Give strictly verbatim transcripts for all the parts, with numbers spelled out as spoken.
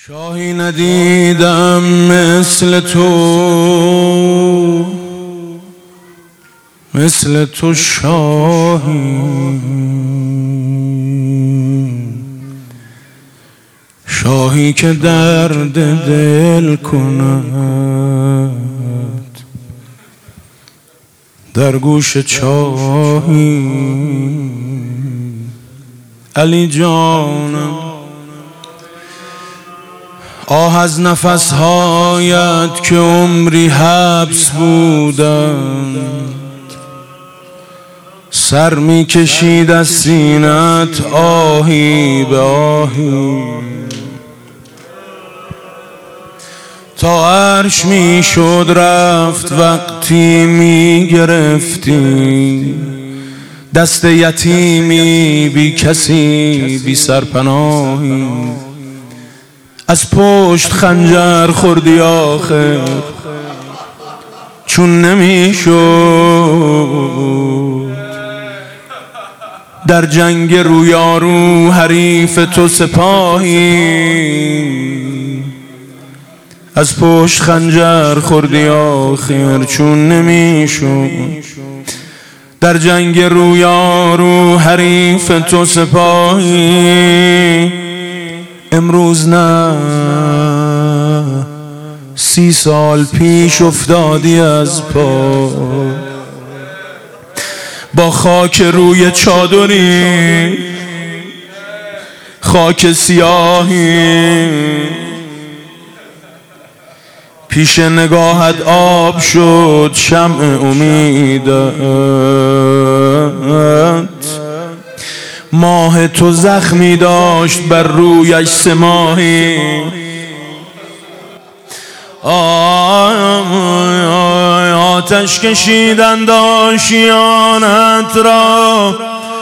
شاهی ندیدم مثل تو، مثل تو شاهی، شاهی که درد دل کند در گوش چاهی. علی جانم آه از نفسهایت که عمری حبس بودند، سر می کشید از سینت آهی به آهی، تا عرش می شد رفت وقتی می گرفتی دست یتیمی بی کسی بی سرپناهی. از پشت خنجر خوردی آخر چون نمی شد در جنگ رویارو حریف تو سپاهی. از پشت خنجر خوردی آخر چون نمی شد در جنگ رویارو حریف تو سپاهی. امروز نه سی سال پیش افتادی از پا، با خاک روی چادری خاک سیاهی، پیش نگاهت آب شد شمع امیدت. ماه تو زخمی داشت بر رویش سماهی. آتش کشیدند آشیانت را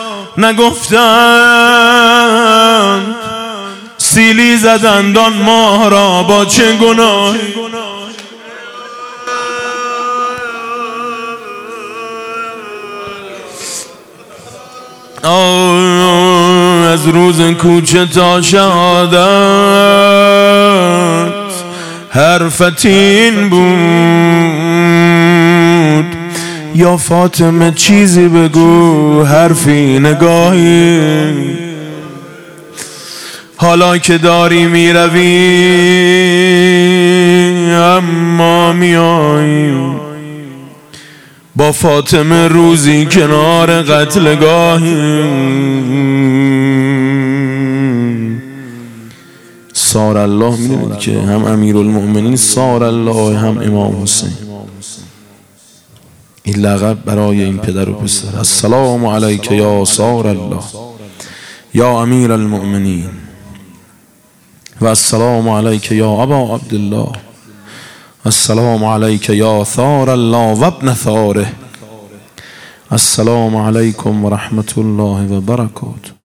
نگفتند، سیلی زدند آن ماه را با چه گناهی. از روز کوچه تا شهادت حرفت این بود، یا فاطمه چیزی بگو حرفی نگاهی. حالا که داری میروی اما میایی با فاطمه روزی کنار قتلگاهی. سار الله، میدونید که هم امیرالمؤمنین سار الله هم امام حسین، این لقب برای این پدر و پسر. السلام علیک یا سار الله یا امیر المؤمنین و السلام علیک یا ابا عبدالله، السلام علیک یا ثار الله و ابن ثاره. السلام علیکم و رحمت الله و برکاته.